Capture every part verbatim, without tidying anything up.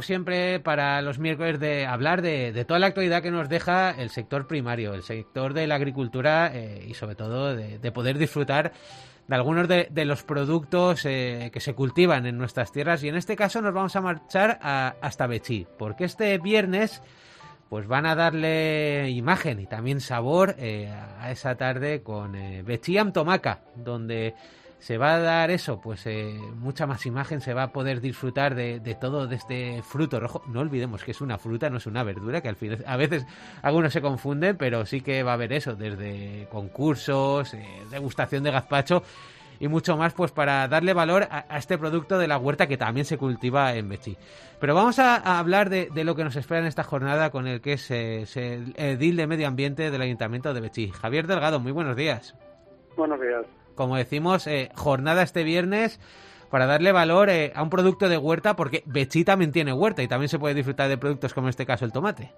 como siempre, para los miércoles de hablar de, de toda la actualidad que nos deja el sector primario, el sector de la agricultura eh, y sobre todo de, de poder disfrutar de algunos de, de los productos eh, que se cultivan en nuestras tierras. Y en este caso nos vamos a marchar a, hasta Betxí, porque este viernes pues van a darle imagen y también sabor eh, a esa tarde con eh, Betxí amb Tomaca, donde se va a dar eso, pues eh, mucha más imagen, se va a poder disfrutar de, de todo, de este fruto rojo. No olvidemos que es una fruta, no es una verdura, que al final a veces algunos se confunden, pero sí que va a haber eso, desde concursos, eh, degustación de gazpacho y mucho más, pues para darle valor a, a este producto de la huerta que también se cultiva en Betxí. Pero vamos a, a hablar de, de lo que nos espera en esta jornada con el que es, eh, es el edil de Medio Ambiente del Ayuntamiento de Betxí. Javier Delgado, muy buenos días. Buenos días. Como decimos, eh, jornada este viernes para darle valor eh, a un producto de huerta, porque Betxí también tiene huerta y también se puede disfrutar de productos como en este caso el tomate.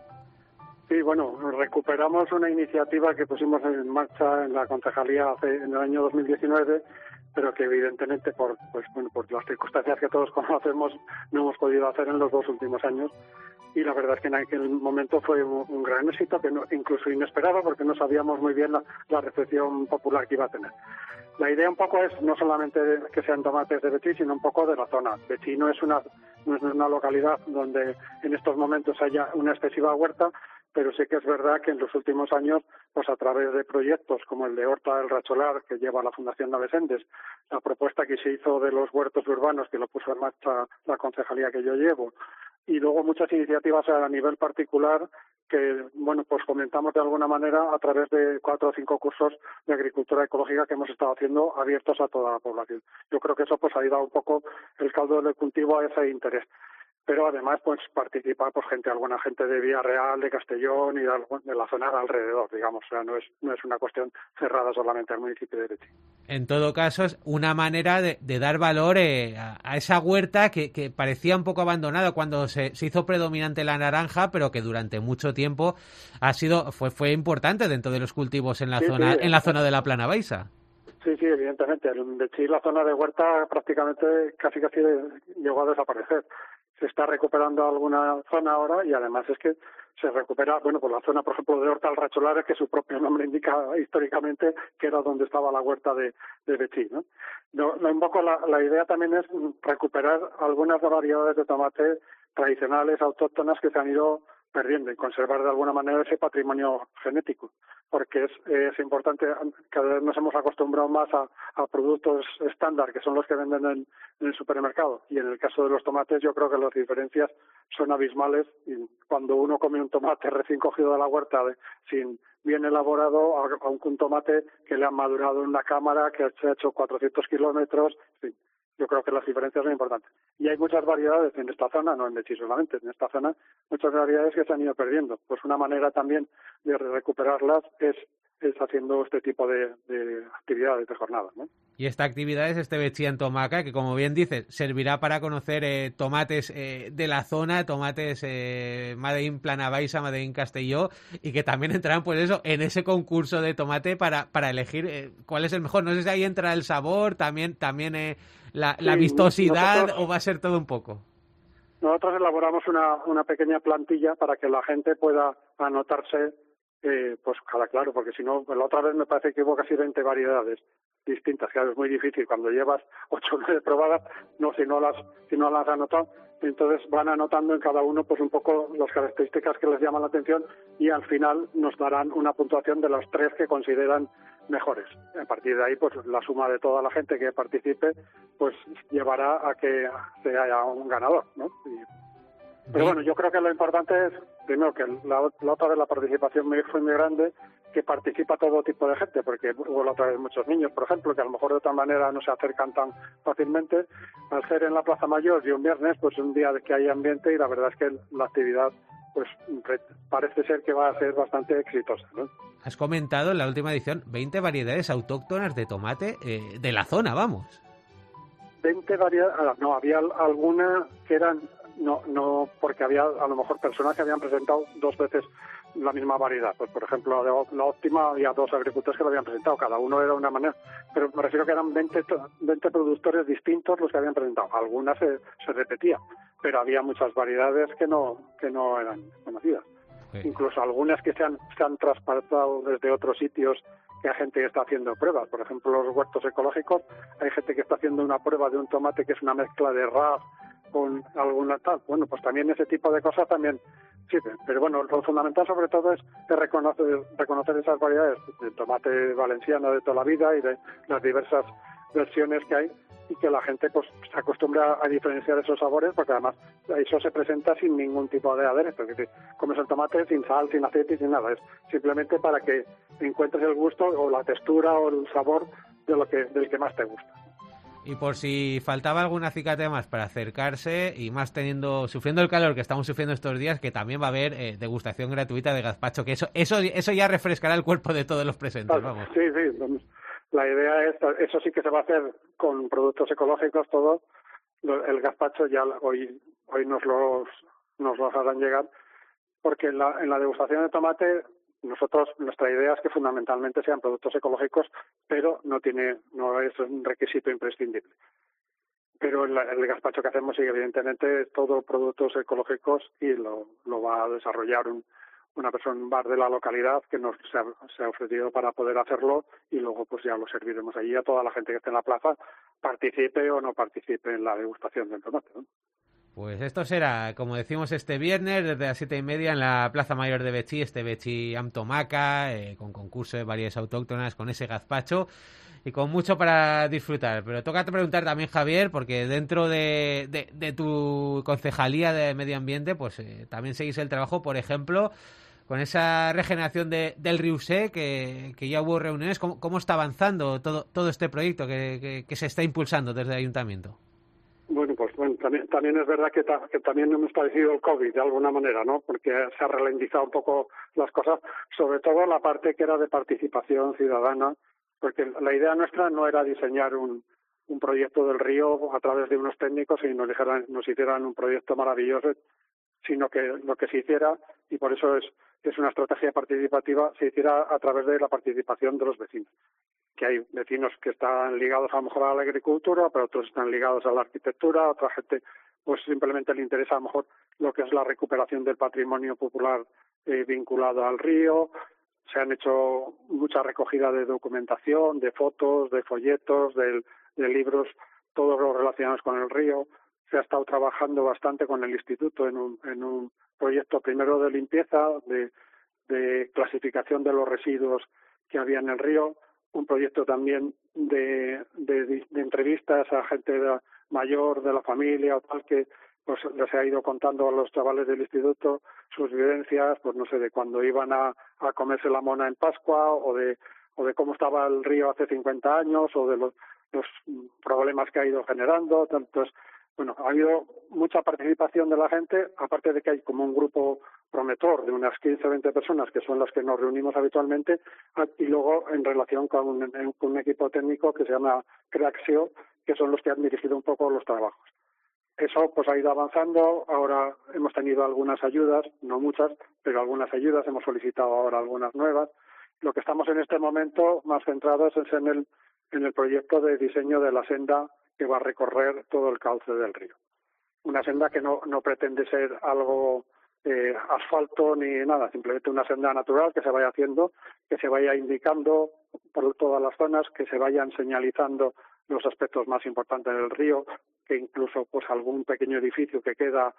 Sí, bueno, recuperamos una iniciativa que pusimos en marcha en la concejalía hace, en el año dos mil diecinueve, pero que evidentemente por pues bueno por las circunstancias que todos conocemos no hemos podido hacer en los dos últimos años. Y la verdad es que en aquel momento fue un, un gran éxito, que no, incluso inesperado, porque no sabíamos muy bien la, la recepción popular que iba a tener. La idea un poco es no solamente que sean tomates de Betxí, sino un poco de la zona. Betxí no es una, no es una localidad donde en estos momentos haya una excesiva huerta, pero sí que es verdad que en los últimos años, pues a través de proyectos como el de Horta del Racholar, que lleva la Fundación Navesendes, la propuesta que se hizo de los huertos urbanos, que lo puso en marcha la concejalía que yo llevo, y luego muchas iniciativas a nivel particular que, bueno, pues comentamos de alguna manera a través de cuatro o cinco cursos de agricultura ecológica que hemos estado haciendo abiertos a toda la población. Yo creo que eso pues ha dado un poco el caldo de cultivo a ese interés. Pero además pues participa pues gente, alguna gente de Villarreal, de Castellón y de, de la zona de alrededor, digamos. O sea, no es no es una cuestión cerrada solamente al municipio de Betxí. En todo caso, es una manera de, de dar valor eh, a, a esa huerta que, que parecía un poco abandonada cuando se, se hizo predominante la naranja, pero que durante mucho tiempo ha sido fue fue importante dentro de los cultivos en la sí, zona sí, en la zona de la Plana Baixa. Sí, sí, evidentemente. En Betxí la zona de huerta prácticamente casi casi llegó a desaparecer. Se está recuperando alguna zona ahora y además es que se recupera, bueno, por la zona, por ejemplo, de Horta del Racholar, que su propio nombre indica históricamente que era donde estaba la huerta de, de Betxí, ¿no? No, no, un poco la, la idea también es recuperar algunas variedades de tomate tradicionales, autóctonas, que se han ido perdiendo y conservar de alguna manera ese patrimonio genético, porque es, es importante, cada vez nos hemos acostumbrado más a, a productos estándar, que son los que venden en, en el supermercado, y en el caso de los tomates yo creo que las diferencias son abismales, y cuando uno come un tomate recién cogido de la huerta, de, sin bien elaborado, a, a un tomate que le han madurado en una cámara, que se ha hecho cuatrocientos kilómetros, en fin. Yo creo que las diferencias son importantes. Y hay muchas variedades en esta zona, no en Betxí solamente, en esta zona, muchas variedades que se han ido perdiendo. Pues una manera también de recuperarlas es, es haciendo este tipo de, de actividades, de jornadas, ¿no? Y esta actividad es este Betxí amb Tomaca, que como bien dices, servirá para conocer eh, tomates eh, de la zona, tomates eh, Made in Plana Baixa, Made in Castelló, y que también entrarán, pues eso, en ese concurso de tomate para, para elegir eh, cuál es el mejor. No sé si ahí entra el sabor, también, también eh, la, sí, la vistosidad, nosotros, o va a ser todo un poco. Nosotros elaboramos una, una pequeña plantilla para que la gente pueda anotarse, eh, pues cada claro, porque si no, la otra vez me parece que hubo casi veinte variedades distintas, claro, es muy difícil cuando llevas ocho o nueve probadas, no si no las si no las anotan, entonces van anotando en cada uno pues un poco las características que les llaman la atención y al final nos darán una puntuación de las tres que consideran mejores. A partir de ahí, pues la suma de toda la gente que participe, pues llevará a que se haya un ganador, ¿no? Y, pero bueno, yo creo que lo importante es, primero, que la, la otra vez la participación fue muy grande, que participa todo tipo de gente, porque hubo la otra vez muchos niños, por ejemplo, que a lo mejor de otra manera no se acercan tan fácilmente. Al ser en la Plaza Mayor y un viernes, pues un día de que hay ambiente y la verdad es que la actividad pues parece ser que va a ser bastante exitosa, ¿no? Has comentado en la última edición veinte variedades autóctonas de tomate eh, de la zona, vamos. veinte variedades, no, había alguna que eran, no, no, porque había a lo mejor personas que habían presentado dos veces la misma variedad. Pues por ejemplo, de la óptima había dos agricultores que lo habían presentado, cada uno era una manera, pero me refiero que eran veinte, veinte productores distintos los que habían presentado. Algunas se, se repetía, pero había muchas variedades que no que no eran conocidas. Sí. Incluso algunas que se han, se han traspasado desde otros sitios, que hay gente que está haciendo pruebas. Por ejemplo, los huertos ecológicos, hay gente que está haciendo una prueba de un tomate que es una mezcla de ras con alguna tal. Bueno, pues también ese tipo de cosas también sirven. Pero bueno, lo fundamental sobre todo es, es reconocer, reconocer esas variedades del tomate valenciano de toda la vida y de las diversas versiones que hay, y que la gente pues se acostumbra a diferenciar esos sabores, porque además eso se presenta sin ningún tipo de aderezo. Es decir, comes el tomate sin sal, sin aceite y sin nada. Es simplemente para que encuentres el gusto o la textura o el sabor de lo que del que más te gusta. Y por si faltaba algún acicate más para acercarse, y más teniendo sufriendo el calor que estamos sufriendo estos días, que también va a haber eh, degustación gratuita de gazpacho, que eso eso eso ya refrescará el cuerpo de todos los presentes, vamos. Sí, sí, vamos. La idea es, eso sí que se va a hacer con productos ecológicos, todo. El gazpacho ya hoy hoy nos los nos los harán llegar, porque en la, en la degustación de tomate nosotros, nuestra idea es que fundamentalmente sean productos ecológicos, pero no tiene no es un requisito imprescindible. Pero el, el gazpacho que hacemos, sí, evidentemente, es todo productos ecológicos, y lo, lo va a desarrollar un, una persona, un bar de la localidad que nos se ha, se ha ofrecido para poder hacerlo, y luego pues ya lo serviremos allí a toda la gente que esté en la plaza, participe o no participe en la degustación del tomate, ¿no? Pues esto será, como decimos, este viernes desde las siete y media en la Plaza Mayor de Betxí, este Betxí amb tomaca, eh, con concurso de variedades autóctonas, con ese gazpacho y con mucho para disfrutar. Pero toca preguntar también, Javier, porque dentro de, de, de tu concejalía de medio ambiente, pues eh, también seguís el trabajo, por ejemplo, con esa regeneración de, del Riusé, que, que ya hubo reuniones. ¿Cómo, cómo está avanzando todo, todo este proyecto que, que, que se está impulsando desde el Ayuntamiento? Bueno, pues bueno, también, también es verdad que, ta, que también hemos padecido el COVID de alguna manera, ¿no? Porque se ha ralentizado un poco las cosas, sobre todo la parte que era de participación ciudadana, porque la idea nuestra no era diseñar un, un proyecto del río a través de unos técnicos y nos, dijeran, nos hicieran un proyecto maravilloso, sino que lo que se hiciera, y por eso es, es una estrategia participativa, se hiciera a través de la participación de los vecinos. Que hay vecinos que están ligados a lo mejor a la agricultura, pero otros están ligados a la arquitectura, otra gente pues simplemente le interesa a lo mejor lo que es la recuperación del patrimonio popular eh, vinculado al río. Se han hecho mucha recogida de documentación, de fotos, de folletos, de, de libros, todos los relacionados con el río. Se ha estado trabajando bastante con el instituto en un, en un proyecto primero de limpieza, de, de clasificación de los residuos que había en el río, un proyecto también de, de, de entrevistas a gente de, mayor de la familia o tal, que pues les ha ido contando a los chavales del instituto sus vivencias, pues no sé, de cuando iban a, a comerse la mona en Pascua, o de o de cómo estaba el río hace cincuenta años, o de los, los problemas que ha ido generando. Entonces, bueno, ha habido mucha participación de la gente, aparte de que hay como un grupo promotor de unas quince o veinte personas que son las que nos reunimos habitualmente, y luego en relación con un, con un equipo técnico que se llama Creaxio, que son los que han dirigido un poco los trabajos. Eso pues ha ido avanzando. Ahora hemos tenido algunas ayudas, no muchas, pero algunas ayudas, hemos solicitado ahora algunas nuevas. Lo que estamos en este momento más centrados es en el, en el proyecto de diseño de la senda que va a recorrer todo el cauce del río. Una senda que no, no pretende ser algo eh, asfalto ni nada, simplemente una senda natural que se vaya haciendo, que se vaya indicando por todas las zonas, que se vayan señalizando los aspectos más importantes del río, que incluso pues algún pequeño edificio que queda,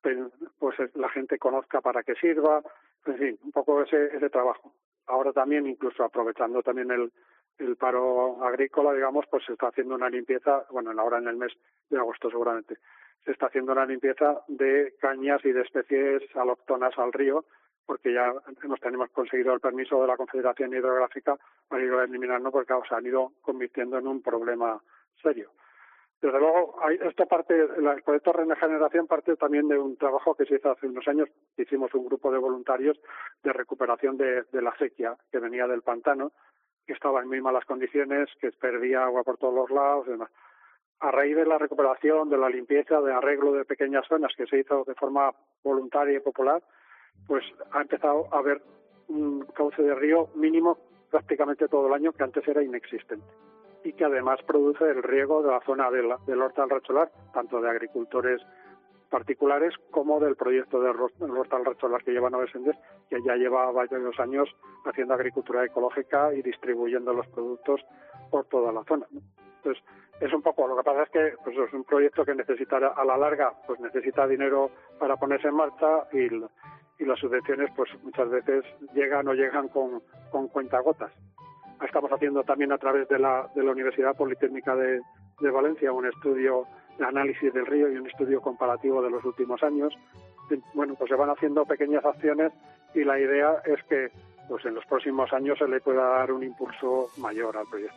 pues la gente conozca para qué sirva, en fin, un poco ese, ese trabajo. Ahora también, incluso aprovechando también el el paro agrícola, digamos, pues se está haciendo una limpieza, bueno, ahora en el mes de agosto seguramente, se está haciendo una limpieza de cañas y de especies alóctonas al río, porque ya hemos tenemos conseguido el permiso de la Confederación Hidrográfica para ir eliminando, porque o sea, han ido convirtiendo en un problema serio. Desde luego, hay, esto parte, el proyecto Regeneración parte también de un trabajo que se hizo hace unos años. Hicimos un grupo de voluntarios de recuperación de, de la sequía que venía del pantano, que estaba en muy malas condiciones, que perdía agua por todos los lados y demás. A raíz de la recuperación, de la limpieza, de arreglo de pequeñas zonas que se hizo de forma voluntaria y popular, pues ha empezado a haber un cauce de río mínimo prácticamente todo el año, que antes era inexistente, y que además produce el riego de la zona del, del Horta del Recholar, tanto de agricultores particulares como del proyecto del Hortal Recholas que lleva Nove Sendes, que ya lleva varios años haciendo agricultura ecológica y distribuyendo los productos por toda la zona, ¿no? Entonces, es un poco, lo que pasa es que pues, es un proyecto que necesita a la larga, pues necesita dinero para ponerse en marcha y, y las subvenciones pues muchas veces llegan o llegan con, con cuentagotas. Estamos haciendo también a través de la, de la Universidad Politécnica de, de Valencia un estudio de análisis del río y un estudio comparativo de los últimos años. Bueno, pues se van haciendo pequeñas acciones y la idea es que pues en los próximos años se le pueda dar un impulso mayor al proyecto.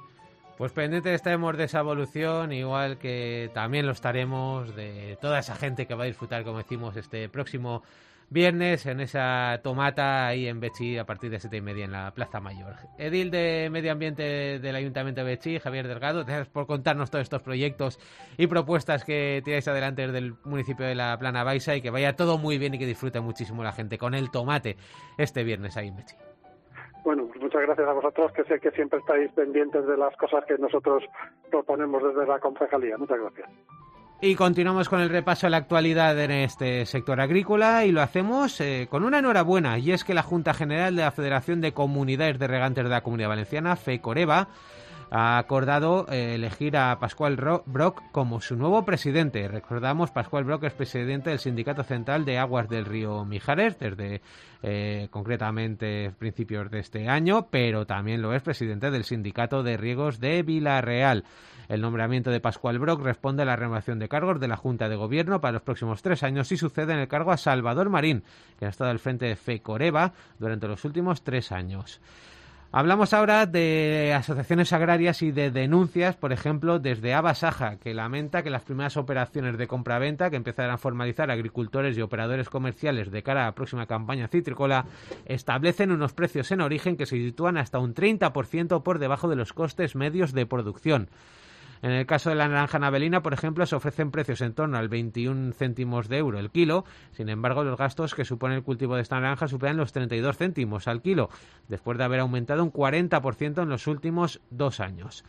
Pues pendientes estaremos de esa evolución, igual que también lo estaremos de toda esa gente que va a disfrutar, como decimos, este próximo viernes en esa tomata ahí en Betxí a partir de siete y media en la Plaza Mayor. Edil de Medio Ambiente del Ayuntamiento de Betxí, Javier Delgado, gracias por contarnos todos estos proyectos y propuestas que tiráis adelante desde el municipio de La Plana Baixa y que vaya todo muy bien y que disfrute muchísimo la gente con el tomate este viernes ahí en Betxí. Bueno, pues muchas gracias a vosotros, que sé que siempre estáis pendientes de las cosas que nosotros proponemos desde la concejalía. Muchas gracias. Y continuamos con el repaso a la actualidad en este sector agrícola y lo hacemos eh, con una enhorabuena, y es que la Junta General de la Federación de Comunidades de Regantes de la Comunidad Valenciana, FECOREVA, ha acordado eh, elegir a Pascual Broc como su nuevo presidente. Recordamos, Pascual Broc es presidente del Sindicato Central de Aguas del Río Mijares desde eh, concretamente principios de este año, pero también lo es presidente del Sindicato de Riegos de Vilarreal. El nombramiento de Pascual Broc responde a la renovación de cargos de la Junta de Gobierno para los próximos tres años y sucede en el cargo a Salvador Marín, que ha estado al frente de FECOREVA durante los últimos tres años. Hablamos ahora de asociaciones agrarias y de denuncias, por ejemplo, desde Abasaja, que lamenta que las primeras operaciones de compraventa que empezarán a formalizar agricultores y operadores comerciales de cara a la próxima campaña citrícola establecen unos precios en origen que se sitúan hasta un treinta por ciento por debajo de los costes medios de producción. En el caso de la naranja navelina, por ejemplo, se ofrecen precios en torno al veintiún céntimos de euro el kilo. Sin embargo, los gastos que supone el cultivo de esta naranja superan los treinta y dos céntimos al kilo, después de haber aumentado un cuarenta por ciento en los últimos dos años.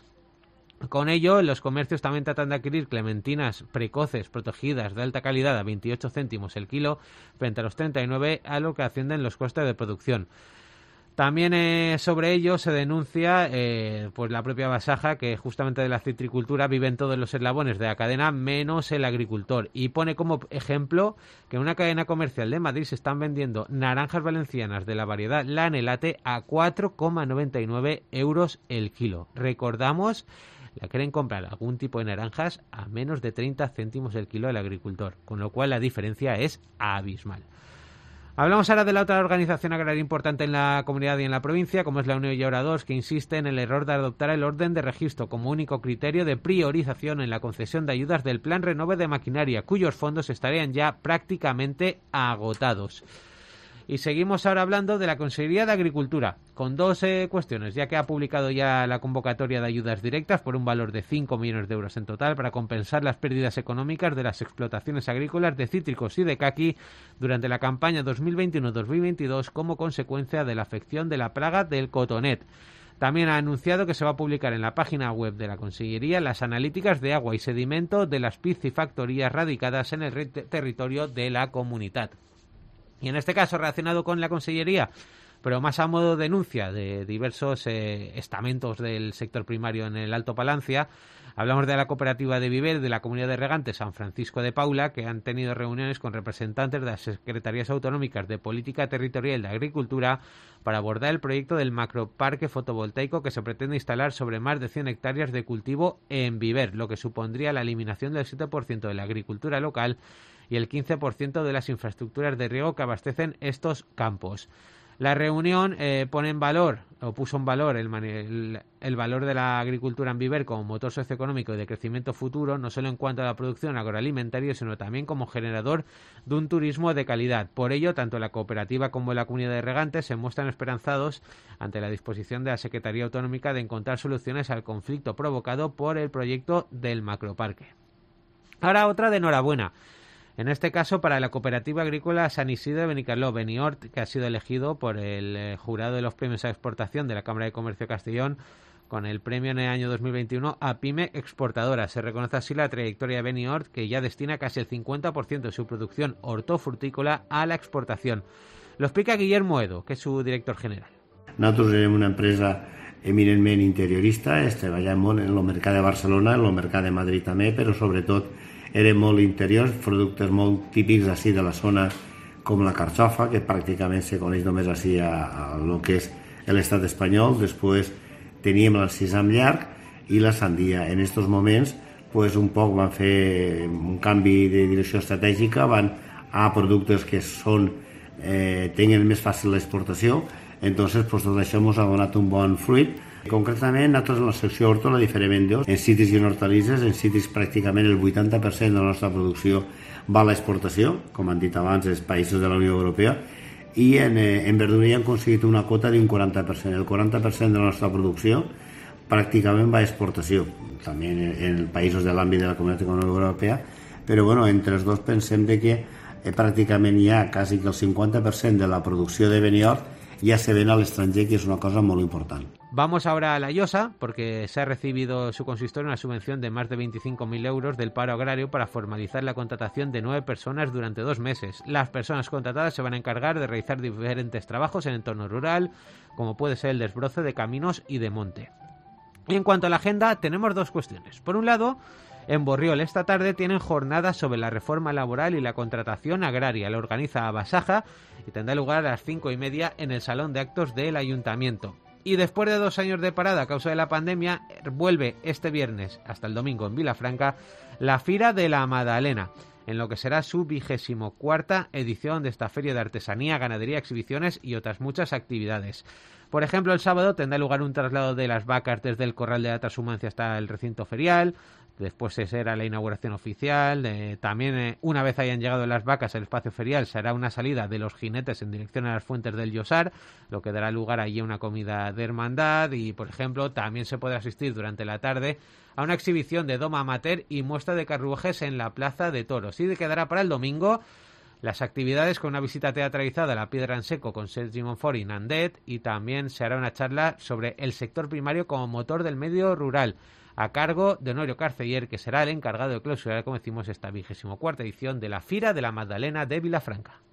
Con ello, los comercios también tratan de adquirir clementinas precoces, protegidas, de alta calidad a veintiocho céntimos el kilo, frente a los treinta y nueve a lo que ascienden los costes de producción. También eh, sobre ello se denuncia eh, pues la propia Abasaja, que justamente de la citricultura viven todos los eslabones de la cadena menos el agricultor, y pone como ejemplo que en una cadena comercial de Madrid se están vendiendo naranjas valencianas de la variedad Lanelate a cuatro coma noventa y nueve euros el kilo. Recordamos, la quieren comprar algún tipo de naranjas a menos de treinta céntimos el kilo del agricultor, con lo cual la diferencia es abismal. Hablamos ahora de la otra organización agraria importante en la comunidad y en la provincia, como es la Unió Llaura dos, que insiste en el error de adoptar el orden de registro como único criterio de priorización en la concesión de ayudas del Plan Renove de Maquinaria, cuyos fondos estarían ya prácticamente agotados. Y seguimos ahora hablando de la Consejería de Agricultura, con dos eh, cuestiones, ya que ha publicado ya la convocatoria de ayudas directas por un valor de cinco millones de euros en total para compensar las pérdidas económicas de las explotaciones agrícolas de cítricos y de caqui durante la campaña dos mil veintiuno dos mil veintidós como consecuencia de la afección de la plaga del cotonet. También ha anunciado que se va a publicar en la página web de la Consellería las analíticas de agua y sedimento de las piscifactorías radicadas en el territorio de la comunidad. Y en este caso, relacionado con la Consellería, pero más a modo de denuncia de diversos eh, estamentos del sector primario en el Alto Palancia, hablamos de la cooperativa de Viver de la Comunidad de Regantes San Francisco de Paula, que han tenido reuniones con representantes de las Secretarías Autonómicas de Política Territorial y de Agricultura para abordar el proyecto del macroparque fotovoltaico que se pretende instalar sobre más de cien hectáreas de cultivo en Viver, lo que supondría la eliminación del siete por ciento de la agricultura local y el quince por ciento de las infraestructuras de riego que abastecen estos campos. La reunión eh, pone en valor, o puso en valor, el, el, el valor de la agricultura en Viver como motor socioeconómico y de crecimiento futuro, no solo en cuanto a la producción agroalimentaria, sino también como generador de un turismo de calidad. Por ello, tanto la cooperativa como la comunidad de regantes se muestran esperanzados ante la disposición de la Secretaría Autonómica de encontrar soluciones al conflicto provocado por el proyecto del macroparque. Ahora otra de enhorabuena. En este caso, para la Cooperativa Agrícola San Isidro de Benicarló, Beniort, que ha sido elegido por el eh, jurado de los premios a exportación de la Cámara de Comercio de Castellón con el premio en el año dos mil veintiuno a Pyme Exportadora. Se reconoce así la trayectoria de Benihort, que ya destina casi el cincuenta por ciento de su producción hortofrutícola a la exportación. Lo explica Guillermo Edo, que es su director general. Nosaltres érem una empresa eminentment interiorista, treballàvem molt en el mercat de Barcelona, en el mercat de Madrid també, però sobretot érem molt interiors, productes molt típics així de la zona, com la carxofa, que pràcticament se coneix només així a, a lo que és l'estat espanyol. Després teníem el sisam llarg i la sandia. En aquests moments pues, un poc van fer un canvi de direcció estratègica, van a productes que són, eh, tenen més fàcil l'exportació. Entonces, pues, tot això ens ha donat un bon fruit. Concretament, nosaltres en la secció horto la diferem en dos, en cítrics i en hortalisses. En cítrics pràcticament el vuitanta per cent de la nostra producció va a l'exportació, com han dit abans, els països de la Unió Europea, i en, eh, en verdureria han aconseguit una quota d'un quaranta per cent. El quaranta per cent de la nostra producció pràcticament va a exportació, també en, en països de l'àmbit de la Comunitat Econòmica Europea, però bueno, entre els dos pensem de que eh, pràcticament hi ha quasi que el cincuenta per cent de la producció de Benihort ya se ven al extranjero, que es una cosa muy importante. Vamos ahora a La Llosa, porque se ha recibido su consistorio una subvención de más de veinticinco mil euros del paro agrario para formalizar la contratación de nueve personas durante dos meses. Las personas contratadas se van a encargar de realizar diferentes trabajos en el entorno rural, como puede ser el desbroce de caminos y de monte. Y en cuanto a la agenda, tenemos dos cuestiones. Por un lado, en Borriol esta tarde tienen jornadas sobre la reforma laboral y la contratación agraria. La organiza Abasaja y tendrá lugar a las cinco y media en el Salón de Actos del Ayuntamiento. Y después de dos años de parada a causa de la pandemia, vuelve este viernes hasta el domingo en Vilafranca la Fira de la Madalena, en lo que será su vigésimo cuarta edición de esta feria de artesanía, ganadería, exhibiciones y otras muchas actividades. Por ejemplo, el sábado tendrá lugar un traslado de las vacas desde el Corral de la Transhumancia hasta el recinto ferial. Después será la inauguración oficial. Eh, también, eh, una vez hayan llegado las vacas al espacio ferial, se hará una salida de los jinetes en dirección a las fuentes del Llosar, lo que dará lugar allí a una comida de hermandad. Y, por ejemplo, también se podrá asistir durante la tarde a una exhibición de doma amateur y muestra de carruajes en la Plaza de Toros. Y quedará para el domingo las actividades con una visita teatralizada a la Piedra en Seco con Sergi Monfort y Nandet, y también se hará una charla sobre el sector primario como motor del medio rural, a cargo de Honorio Carceller, que será el encargado de clausurar, como decimos, esta vigésimo cuarta edición de la Fira de la Magdalena de Vilafranca.